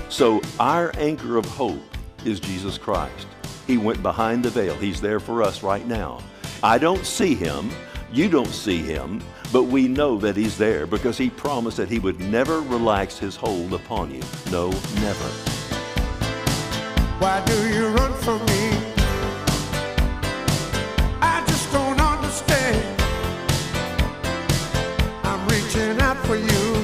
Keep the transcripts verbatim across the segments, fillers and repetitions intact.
So our anchor of hope is Jesus Christ. He went behind the veil. He's there for us right now. I don't see him. You don't see him, but we know that he's there because he promised that he would never relax his hold upon you. No, never. Why do you run from me? I just don't understand. I'm reaching out for you.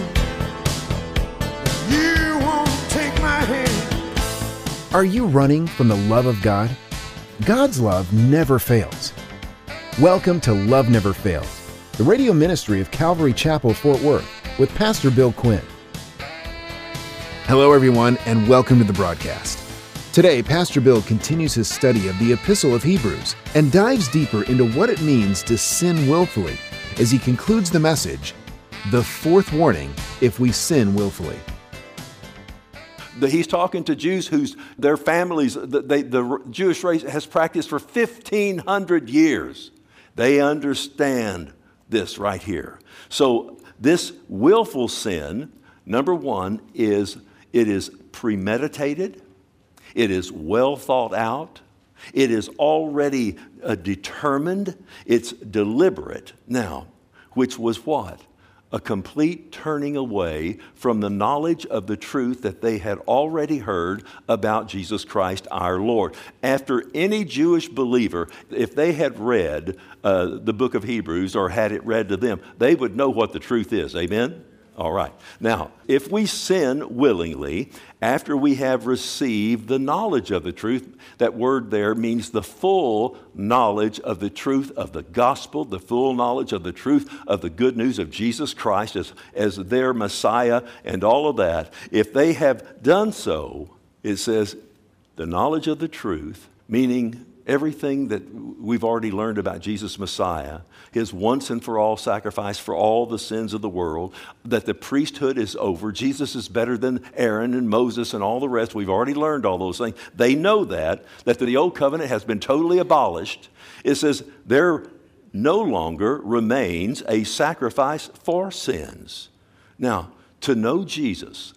You won't take my hand. Are you running from the love of God? God's love never fails. Welcome to Love Never Fails, the radio ministry of Calvary Chapel, Fort Worth, with Pastor Bill Quinn. Hello, everyone, and welcome to the broadcast. Today, Pastor Bill continues his study of the Epistle of Hebrews and dives deeper into what it means to sin willfully as he concludes the message, The Fourth Warning If We Sin Willfully. He's talking to Jews whose their families, the, they, the Jewish race has practiced for fifteen hundred years. They understand this right here. So this willful sin, number one, is it is premeditated. It is well thought out. It is already uh, determined. It's deliberate. Now, which was what? A complete turning away from the knowledge of the truth that they had already heard about Jesus Christ our Lord. After any Jewish believer, if they had read uh, the book of Hebrews or had it read to them, they would know what the truth is. Amen? All right. Now, if we sin willingly, after we have received the knowledge of the truth, that word there means the full knowledge of the truth of the gospel, the full knowledge of the truth of the good news of Jesus Christ as, as their Messiah and all of that. If they have done so, it says the knowledge of the truth, meaning everything that we've already learned about Jesus Messiah, his once and for all sacrifice for all the sins of the world, that the priesthood is over. Jesus is better than Aaron and Moses and all the rest. We've already learned all those things. They know that, that the old covenant has been totally abolished. It says there no longer remains a sacrifice for sins. Now, to know Jesus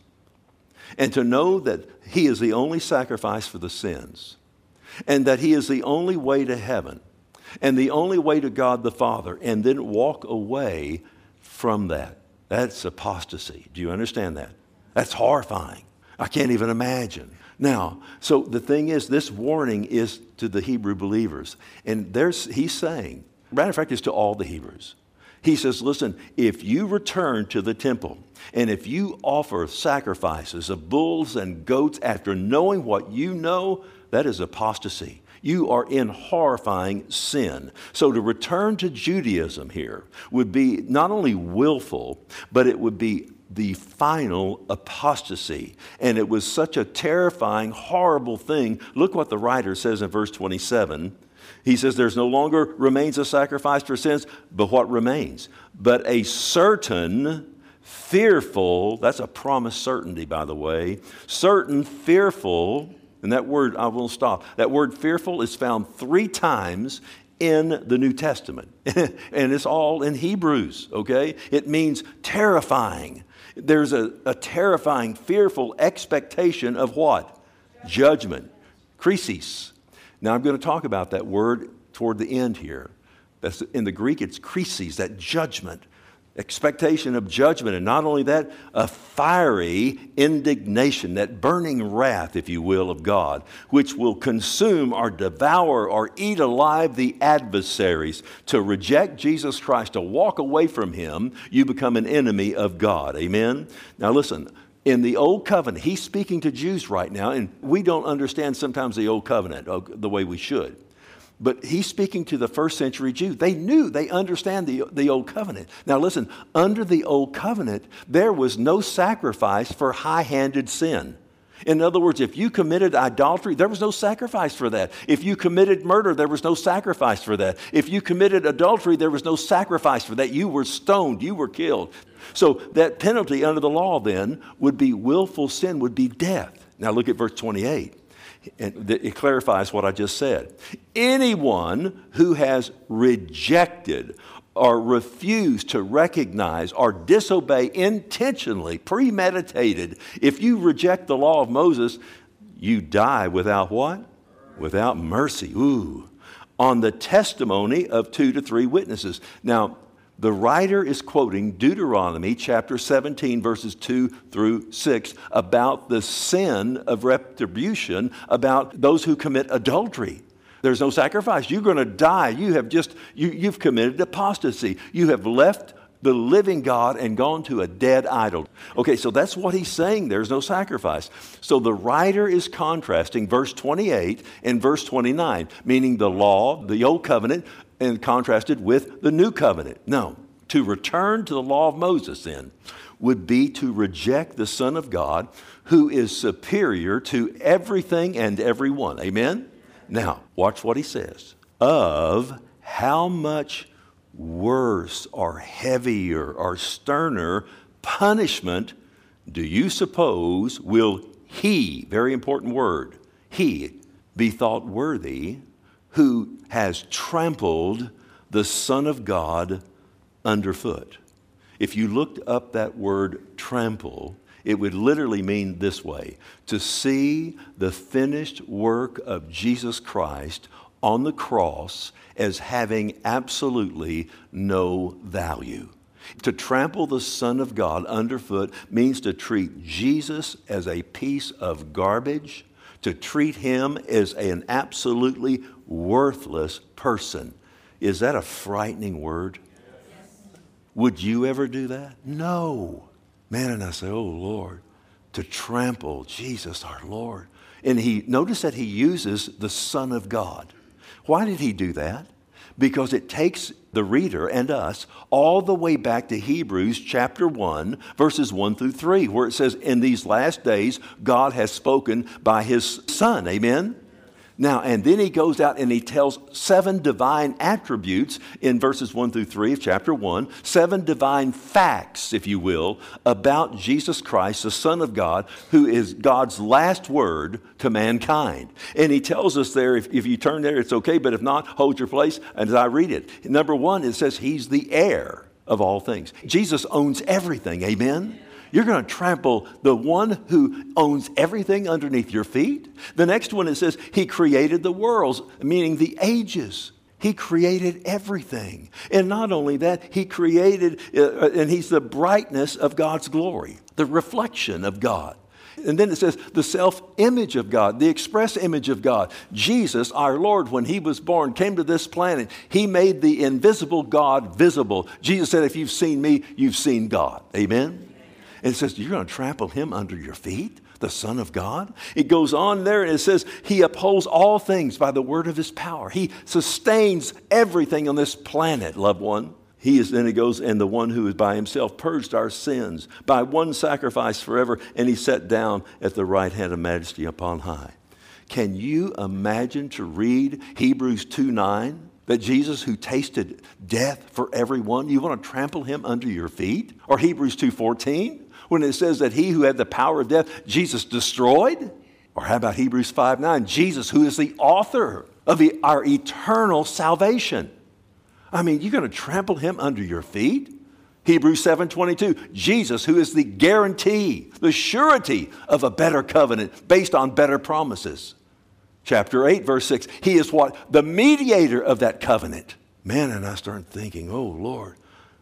and to know that he is the only sacrifice for the sins, and that he is the only way to heaven and the only way to God the Father, and then walk away from that. That's apostasy. Do you understand that? That's horrifying. I can't even imagine. Now, so the thing is, this warning is to the Hebrew believers. And there's, he's saying, matter of fact, it's to all the Hebrews. He says, listen, if you return to the temple and if you offer sacrifices of bulls and goats after knowing what you know, that is apostasy. You are in horrifying sin. So to return to Judaism here would be not only willful, but it would be the final apostasy. And it was such a terrifying, horrible thing. Look what the writer says in verse twenty-seven. He says, there's no longer remains a sacrifice for sins, but what remains? But a certain fearful, that's a promised certainty, by the way, certain fearful. And that word, I will stop. That word fearful is found three times in the New Testament. And it's all in Hebrews, okay? It means terrifying. There's a, a terrifying, fearful expectation of what? Judgment. Krisis. Now I'm going to talk about that word toward the end here. That's, in the Greek, it's krisis, that judgment. Expectation of judgment, and not only that, a fiery indignation, that burning wrath, if you will, of God, which will consume or devour or eat alive the adversaries. To reject Jesus Christ, to walk away from him, you become an enemy of God. Amen? Now listen, in the Old Covenant, he's speaking to Jews right now, and we don't understand sometimes the Old Covenant the way we should. But he's speaking to the first century Jews. They knew, they understand the, the Old Covenant. Now listen, under the Old Covenant, there was no sacrifice for high-handed sin. In other words, if you committed idolatry, there was no sacrifice for that. If you committed murder, there was no sacrifice for that. If you committed adultery, there was no sacrifice for that. You were stoned, you were killed. So that penalty under the law then would be willful sin, would be death. Now look at verse twenty-eight. And it clarifies what I just said. Anyone who has rejected or refuse to recognize or disobey intentionally, premeditated, if you reject the law of Moses, you die without what? Without mercy. Ooh. On the testimony of two to three witnesses. Now, the writer is quoting Deuteronomy chapter seventeen, verses two through six, about the sin of retribution, about those who commit adultery. There's no sacrifice. You're going to die. You have just, you, you've committed apostasy. You have left the living God and gone to a dead idol. Okay, so that's what he's saying. There's no sacrifice. So the writer is contrasting verse twenty-eight and verse twenty-nine, meaning the law, the old covenant, and contrasted with the new covenant. No, to return to the law of Moses then would be to reject the Son of God, who is superior to everything and everyone. Amen? Now, watch what he says. Of how much worse or heavier or sterner punishment do you suppose will he, very important word, he, be thought worthy who has trampled the Son of God underfoot? If you looked up that word trample, it would literally mean this way: to see the finished work of Jesus Christ on the cross as having absolutely no value. To trample the Son of God underfoot means to treat Jesus as a piece of garbage, to treat him as an absolutely worthless person. Is that a frightening word? Yes. Would you ever do that? No. Man, and I say, oh Lord, to trample Jesus our Lord. And he, notice that he uses the Son of God. Why did he do that? Because it takes the reader and us all the way back to Hebrews chapter one, verses one through three, where it says, in these last days, God has spoken by his Son. Amen? Now, and then he goes out and he tells seven divine attributes in verses one through three of chapter one, seven divine facts, if you will, about Jesus Christ, the Son of God, who is God's last word to mankind. And he tells us there, if, if you turn there, it's okay, but if not, hold your place as I read it. Number one, it says he's the heir of all things. Jesus owns everything, amen? You're going to trample the one who owns everything underneath your feet. The next one, it says he created the worlds, meaning the ages. He created everything. And not only that, he created, uh, and he's the brightness of God's glory, the reflection of God. And then it says the self-image of God, the express image of God. Jesus, our Lord, when he was born, came to this planet. He made the invisible God visible. Jesus said, if you've seen me, you've seen God. Amen? And it says, you're going to trample him under your feet, the Son of God? It goes on there and it says, he upholds all things by the word of his power. He sustains everything on this planet, loved one. He is, then it goes, and the one who is by himself purged our sins by one sacrifice forever, and he sat down at the right hand of majesty upon high. Can you imagine to read Hebrews two nine? That Jesus, who tasted death for everyone, you want to trample him under your feet? Or Hebrews two fourteen, when it says that he who had the power of death, Jesus destroyed? Or how about Hebrews five nine, Jesus, who is the author of the, our eternal salvation? I mean, you're going to trample him under your feet? Hebrews seven twenty-two, Jesus, who is the guarantee, the surety of a better covenant based on better promises. Chapter eight, verse six, he is what? The mediator of that covenant. Man, and I start thinking, oh Lord,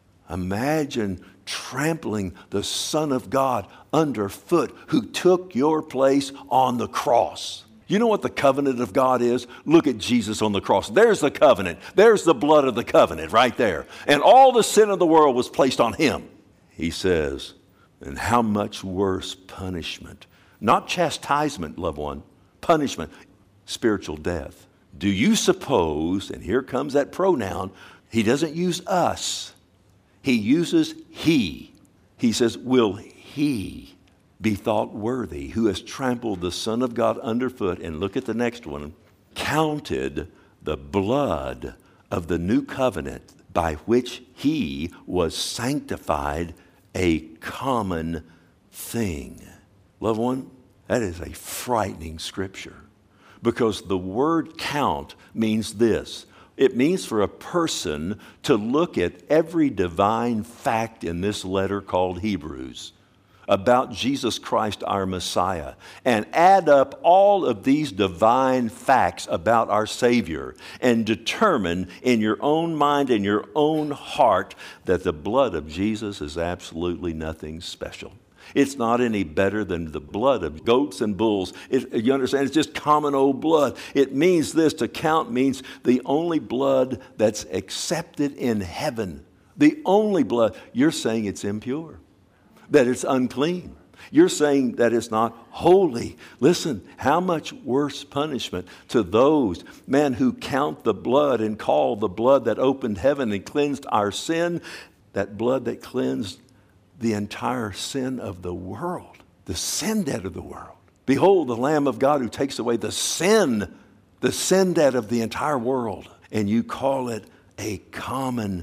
imagine trampling the Son of God underfoot who took your place on the cross. You know what the covenant of God is? Look at Jesus on the cross. There's the covenant. There's the blood of the covenant right there. And all the sin of the world was placed on him. He says, and how much worse punishment. Not chastisement, loved one. Punishment. Spiritual death. Do you suppose, and here comes that pronoun, he doesn't use us. He uses he. He says, will he be thought worthy who has trampled the Son of God underfoot? And look at the next one. Counted the blood of the new covenant by which he was sanctified a common thing. Loved one, that is a frightening scripture. Because the word count means this: It means for a person to look at every divine fact in this letter called Hebrews about Jesus Christ, our Messiah, and add up all of these divine facts about our Savior and determine in your own mind and your own heart that the blood of Jesus is absolutely nothing special. It's not any better than the blood of goats and bulls. It, you understand? It's just common old blood. It means this. To count means the only blood that's accepted in heaven. The only blood. You're saying it's impure, that it's unclean. You're saying that it's not holy. Listen, how much worse punishment to those, men who count the blood and call the blood that opened heaven and cleansed our sin, that blood that cleansed the entire sin of the world, the sin debt of the world. Behold, the Lamb of God who takes away the sin, the sin debt of the entire world. And you call it a common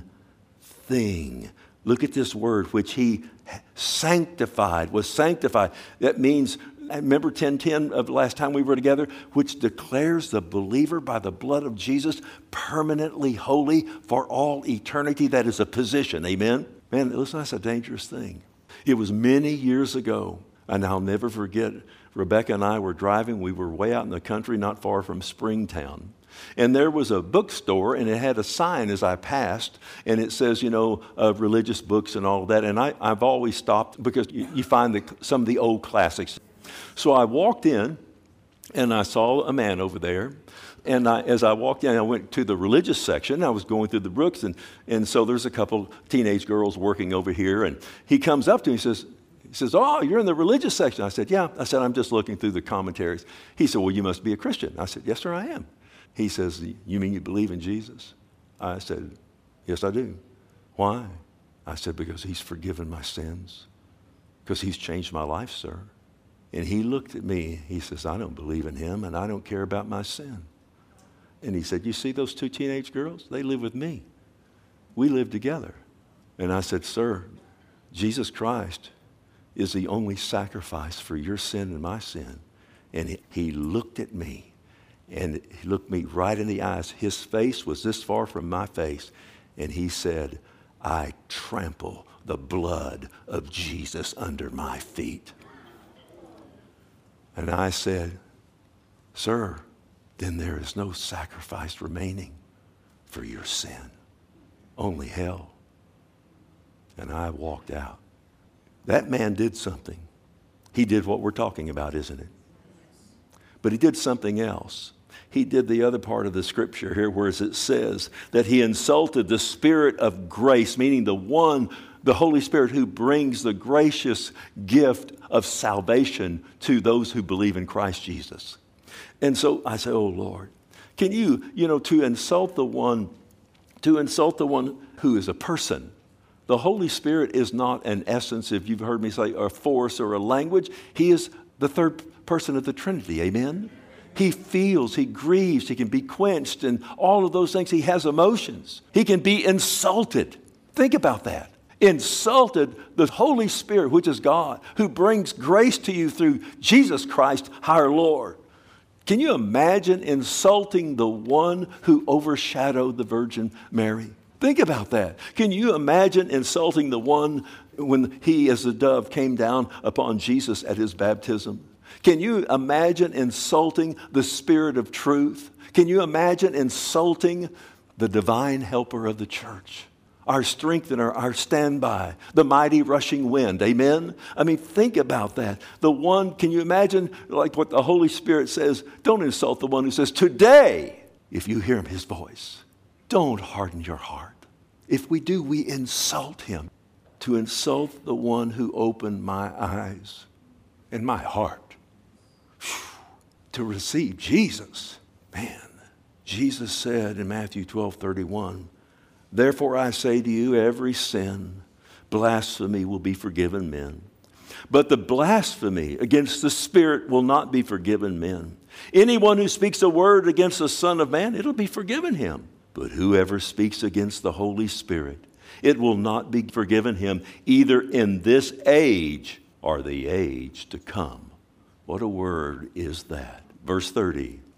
thing. Look at this word, which he sanctified, was sanctified. That means, remember ten ten of the last time we were together, which declares the believer by the blood of Jesus permanently holy for all eternity. That is a position, amen? Man, listen, that's a dangerous thing. It was many years ago, and I'll never forget, Rebecca and I were driving. We were way out in the country, not far from Springtown. And there was a bookstore, and it had a sign as I passed, and it says, you know, uh, religious books and all of that. And I, I've always stopped because you, you find the, some of the old classics. So I walked in, and I saw a man over there. And I, as I walked in, I went to the religious section. I was going through the books, and, and so there's a couple teenage girls working over here. And he comes up to me and says, he says, oh, you're in the religious section. I said, yeah. I said, I'm just looking through the commentaries. He said, well, you must be a Christian. I said, yes, sir, I am. He says, you mean you believe in Jesus? I said, yes, I do. Why? I said, because he's forgiven my sins. Because he's changed my life, sir. And he looked at me. He says, I don't believe in him, and I don't care about my sin. And he said, you see those two teenage girls? They live with me. We live together. And I said, sir, Jesus Christ is the only sacrifice for your sin and my sin. And he, he looked at me, and he looked me right in the eyes. His face was this far from my face. And he said, I trample the blood of Jesus under my feet. And I said, sir, then there is no sacrifice remaining for your sin, only hell. And I walked out. That man did something. He did what we're talking about, isn't it? But he did something else. He did the other part of the scripture here, where it says that he insulted the Spirit of grace, meaning the one, the Holy Spirit, who brings the gracious gift of salvation to those who believe in Christ Jesus. And so I say, oh, Lord, can you, you know, to insult the one, to insult the one who is a person. The Holy Spirit is not an essence, if you've heard me say, a force or a language. He is the third person of the Trinity, amen? He feels, he grieves, he can be quenched, and all of those things. He has emotions. He can be insulted. Think about that. Insulted the Holy Spirit, which is God, who brings grace to you through Jesus Christ, our Lord. Can you imagine insulting the one who overshadowed the Virgin Mary? Think about that. Can you imagine insulting the one when he, as a dove, came down upon Jesus at his baptism? Can you imagine insulting the Spirit of truth? Can you imagine insulting the divine helper of the church? Our strengthener, our standby, the mighty rushing wind. Amen? I mean, think about that. The one, can you imagine, like what the Holy Spirit says? Don't insult the one who says, today, if you hear his voice, don't harden your heart. If we do, we insult him. To insult the one who opened my eyes and my heart. Whew. To receive Jesus. Man, Jesus said in Matthew twelve thirty-one, therefore I say to you, every sin, blasphemy will be forgiven men. But the blasphemy against the Spirit will not be forgiven men. Anyone who speaks a word against the Son of Man, it'll be forgiven him. But whoever speaks against the Holy Spirit, it will not be forgiven him either in this age or the age to come. What a word is that? Verse thirty,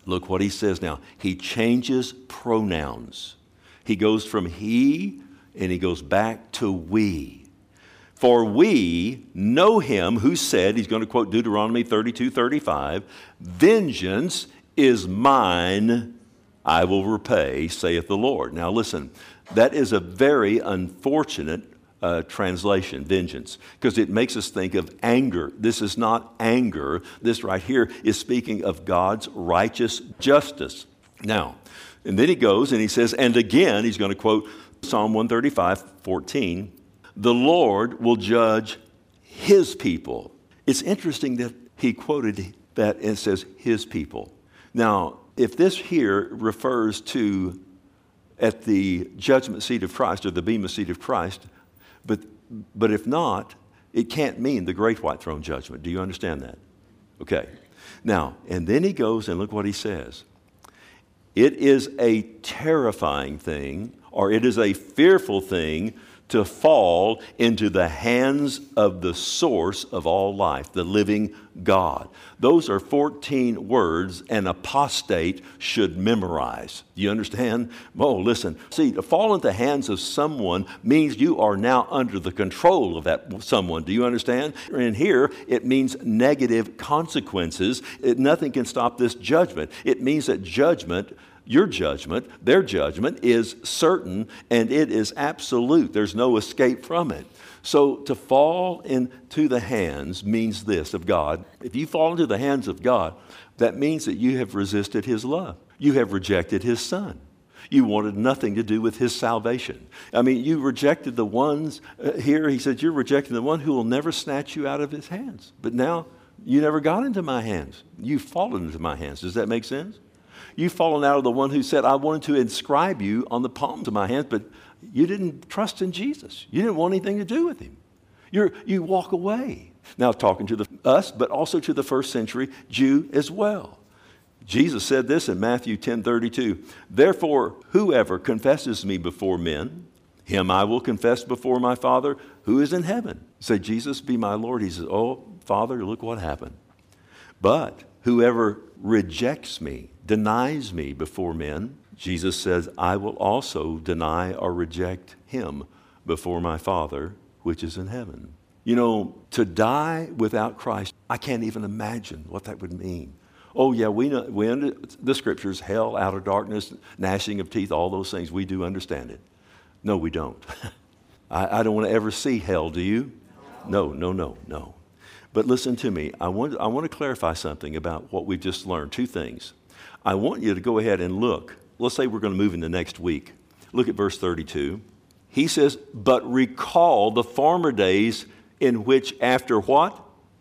Look what he says now. He changes pronouns. He goes from he and he goes back to we. For we know him who said, he's going to quote Deuteronomy thirty-two thirty-five, vengeance is mine, I will repay, saith the Lord. Now listen, that is a very unfortunate uh, translation, vengeance, because it makes us think of anger. This is not anger. This right here is speaking of God's righteous justice. Now, and then he goes and he says, and again, he's going to quote Psalm one thirty-five fourteen, the Lord will judge his people. It's interesting that he quoted that and says his people. Now, if this here refers to at the judgment seat of Christ or the bema seat of Christ, but but if not, it can't mean the great white throne judgment. Do you understand that? Okay. Now, and then he goes and look what he says. It is a terrifying thing, or it is a fearful thing to fall into the hands of the source of all life, the living God. Those are fourteen words an apostate should memorize. Do you understand? Oh, listen. See, to fall into the hands of someone means you are now under the control of that someone. Do you understand? And here, it means negative consequences. It, nothing can stop this judgment. It means that judgment, your judgment, their judgment is certain and it is absolute. There's no escape from it. So to fall into the hands means this of God. If you fall into the hands of God, that means that you have resisted his love. You have rejected his son. You wanted nothing to do with his salvation. I mean, you rejected the ones, uh, here he said, you're rejecting the one who will never snatch you out of his hands. But now you never got into my hands. You've fallen into my hands. Does that make sense? You've fallen out of the one who said, I wanted to inscribe you on the palms of my hands, but you didn't trust in Jesus. You didn't want anything to do with him. You're, you walk away. Now talking to the, us, but also to the first century Jew as well. Jesus said this in Matthew ten thirty-two, therefore, whoever confesses me before men, him I will confess before my Father who is in heaven. Say, Jesus, be my Lord. He says, oh, Father, look what happened. But whoever rejects me, denies me before men, Jesus says, I will also deny or reject him before my Father, which is in heaven. You know, to die without Christ, I can't even imagine what that would mean. Oh, yeah, we know we under, the scriptures, hell, outer darkness, gnashing of teeth, all those things, we do understand it. No, we don't. I, I don't want to ever see hell, do you? No, no, no, no. But listen to me. I want, I want to clarify something about what we've just learned. Two things. I want you to go ahead and look. Let's say we're going to move into next week. Look at verse thirty-two. He says, but recall the former days in which after what?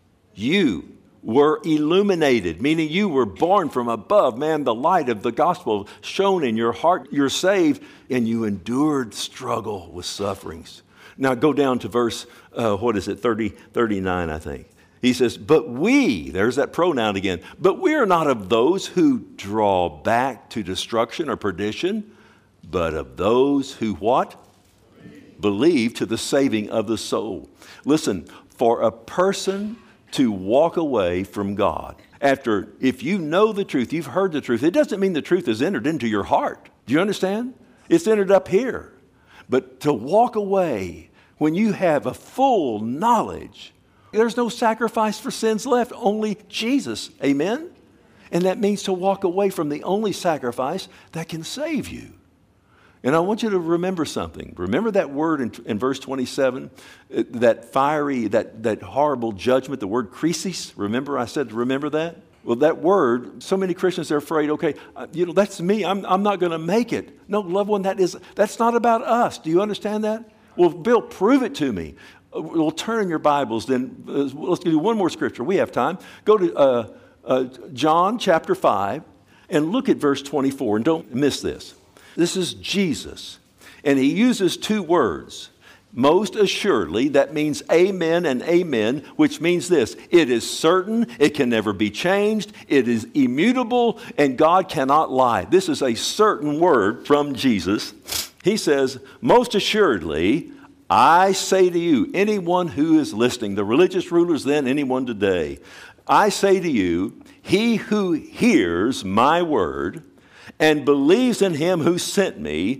You were illuminated, meaning you were born from above. Man, the light of the gospel shone in your heart. You're saved, and you endured struggle with sufferings. Now go down to verse, uh, what is it, thirty, thirty-nine, I think. He says, but we, there's that pronoun again, but we are not of those who draw back to destruction or perdition, but of those who what? Believe to the saving of the soul. Listen, for a person to walk away from God, after, if you know the truth, you've heard the truth, it doesn't mean the truth is entered into your heart. Do you understand? It's entered up here. But to walk away when you have a full knowledge, there's no sacrifice for sins left, only Jesus. Amen? And that means to walk away from the only sacrifice that can save you. And I want you to remember something. Remember that word in, in verse twenty-seven, that fiery, that, that horrible judgment, the word krisis. Remember I said, remember that? Well, that word, so many Christians are afraid, okay, uh, you know, that's me. I'm, I'm not going to make it. No, loved one, that is, that's not about us. Do you understand that? Well, Bill, prove it to me. We'll turn your Bibles, then uh, let's do one more scripture. We have time. Go to uh, uh, John chapter five and look at verse twenty-four, and don't miss this. This is Jesus, and he uses two words. Most assuredly, that means amen and amen, which means this. It is certain, it can never be changed, it is immutable, and God cannot lie. This is a certain word from Jesus. He says, most assuredly, I say to you, anyone who is listening, the religious rulers then, anyone today, I say to you, he who hears my word and believes in him who sent me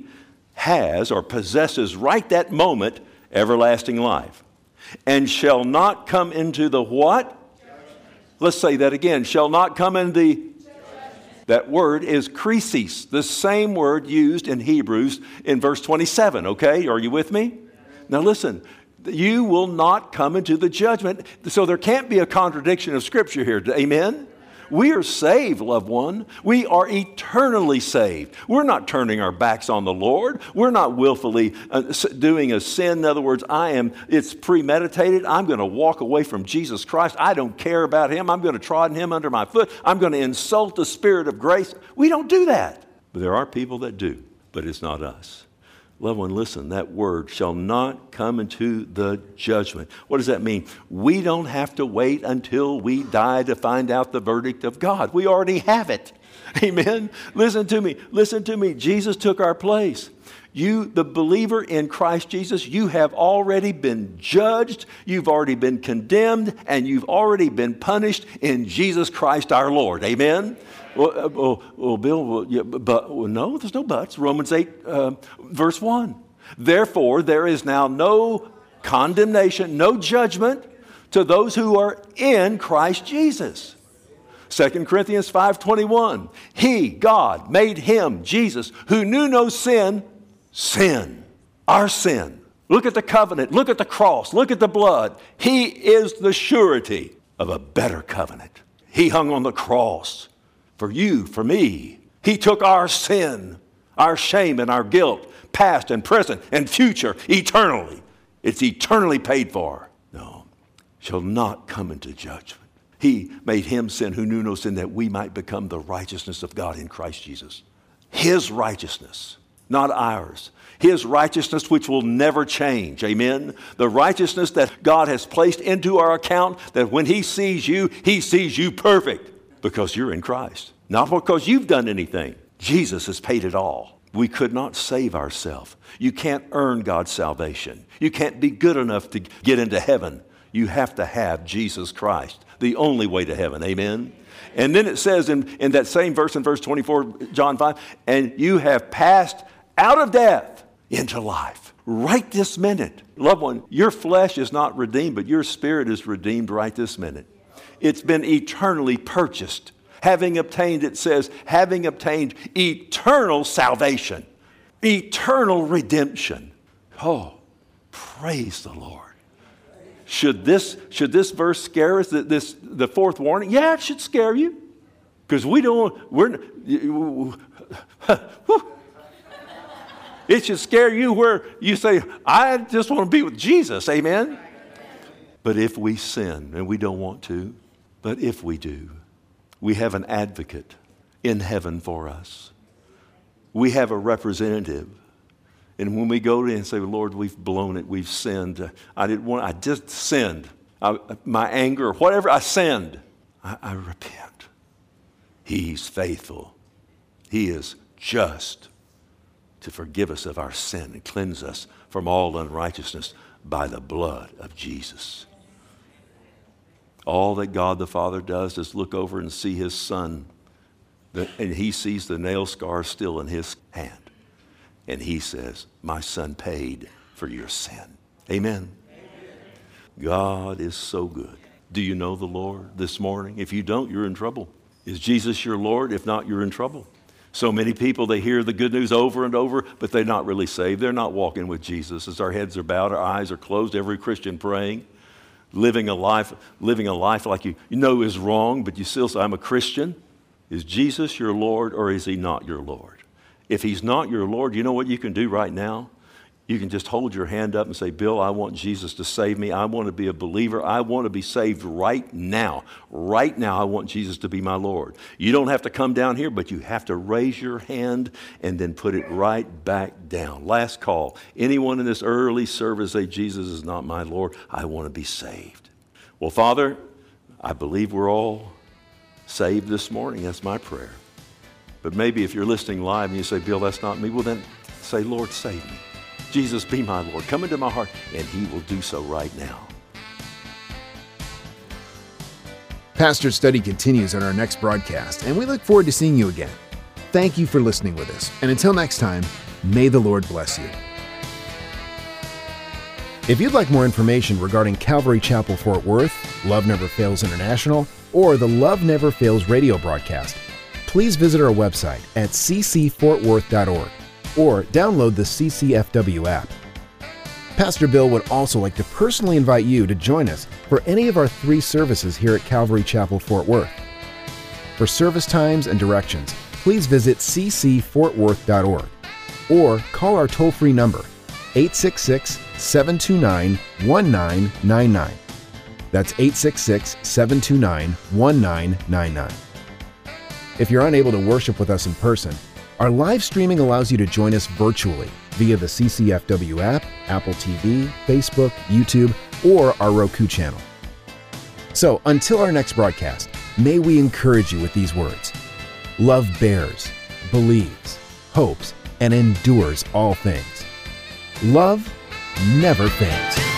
has or possesses right that moment everlasting life, and shall not come into the what? Let's say that again. Shall not come in the... That word is krisis, the same word used in Hebrews in verse twenty-seven, okay? Are you with me? Now listen, you will not come into the judgment. So there can't be a contradiction of Scripture here. Amen? We are saved, loved one. We are eternally saved. We're not turning our backs on the Lord. We're not willfully uh, doing a sin. In other words, I am, it's premeditated. I'm going to walk away from Jesus Christ. I don't care about him. I'm going to trod him under my foot. I'm going to insult the Spirit of grace. We don't do that. But there are people that do, but it's not us. Loved one, listen, that word shall not come into the judgment. What does that mean? We don't have to wait until we die to find out the verdict of God. We already have it. Amen? Listen to me. Listen to me. Jesus took our place. You, the believer in Christ Jesus, you have already been judged, you've already been condemned, and you've already been punished in Jesus Christ our Lord. Amen? Well, uh, well, well, Bill, well, yeah, but well, no, there's no buts. Romans eight, uh, verse one. Therefore, there is now no condemnation, no judgment to those who are in Christ Jesus. Second Corinthians five twenty-one. He, God, made him, Jesus, who knew no sin, sin. Our sin. Look at the covenant. Look at the cross. Look at the blood. He is the surety of a better covenant. He hung on the cross. For you, for me. He took our sin, our shame, and our guilt, past and present and future, eternally. It's eternally paid for. No, shall not come into judgment. He made him sin who knew no sin, that we might become the righteousness of God in Christ Jesus. His righteousness, not ours. His righteousness, which will never change. Amen? The righteousness that God has placed into our account, that when he sees you, he sees you perfect. Because you're in Christ. Not because you've done anything. Jesus has paid it all. We could not save ourselves. You can't earn God's salvation. You can't be good enough to get into heaven. You have to have Jesus Christ, the only way to heaven. Amen? And then it says in, in that same verse, in verse twenty-four, John five, and you have passed out of death into life. Right this minute. Loved one, your flesh is not redeemed, but your spirit is redeemed right this minute. It's been eternally purchased. Having obtained, it says, having obtained eternal salvation, eternal redemption. Oh, praise the Lord. Should this, should this verse scare us, this, the fourth warning? Yeah, it should scare you. Because we don't, we're, it should scare you where you say, I just want to be with Jesus. Amen? But if we sin, and we don't want to, but if we do, we have an advocate in heaven for us. We have a representative. And when we go to him and say, Lord, we've blown it, we've sinned. I didn't want, I just sinned. I, my anger, whatever, I sinned. I, I repent. He's faithful. He is just to forgive us of our sin and cleanse us from all unrighteousness by the blood of Jesus. All that God the Father does is look over and see his Son, and he sees the nail scars still in his hand. And he says, my Son paid for your sin. Amen. Amen. God is so good. Do you know the Lord this morning? If you don't, you're in trouble. Is Jesus your Lord? If not, you're in trouble. So many people, they hear the good news over and over, but they're not really saved. They're not walking with Jesus. As our heads are bowed, our eyes are closed, every Christian praying. Living a life, living a life like you, you know is wrong, but you still say, I'm a Christian. Is Jesus your Lord or is he not your Lord? If he's not your Lord, you know what you can do right now? You can just hold your hand up and say, Bill, I want Jesus to save me. I want to be a believer. I want to be saved right now. Right now, I want Jesus to be my Lord. You don't have to come down here, but you have to raise your hand and then put it right back down. Last call. Anyone in this early service say, Jesus is not my Lord. I want to be saved. Well, Father, I believe we're all saved this morning. That's my prayer. But maybe if you're listening live and you say, Bill, that's not me, well then say, Lord, save me. Jesus, be my Lord. Come into my heart, and he will do so right now. Pastor's study continues on our next broadcast, and we look forward to seeing you again. Thank you for listening with us, and until next time, may the Lord bless you. If you'd like more information regarding Calvary Chapel Fort Worth, Love Never Fails International, or the Love Never Fails radio broadcast, please visit our website at c c fort worth dot org or download the C C F W app. Pastor Bill would also like to personally invite you to join us for any of our three services here at Calvary Chapel Fort Worth. For service times and directions, please visit c c fort worth dot org or call our toll-free number, eight six six, seven two nine, one nine nine nine. That's eight six six, seven two nine, one nine nine nine. If you're unable to worship with us in person, our live streaming allows you to join us virtually via the C C F W app, Apple T V, Facebook, YouTube, or our Roku channel. So until our next broadcast, may we encourage you with these words. Love bears, believes, hopes, and endures all things. Love never fails.